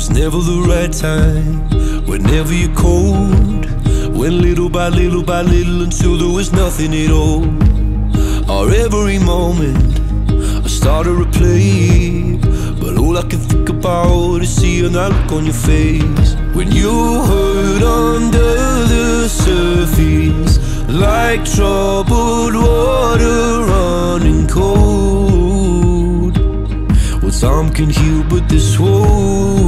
was never the right time, whenever you're cold. Went little by little by little until there was nothing at all. Or every moment I start to replay, but all I can think about is seeing that look on your face. When you hurt under the surface, like troubled water running cold. Well, time can heal, but this won't.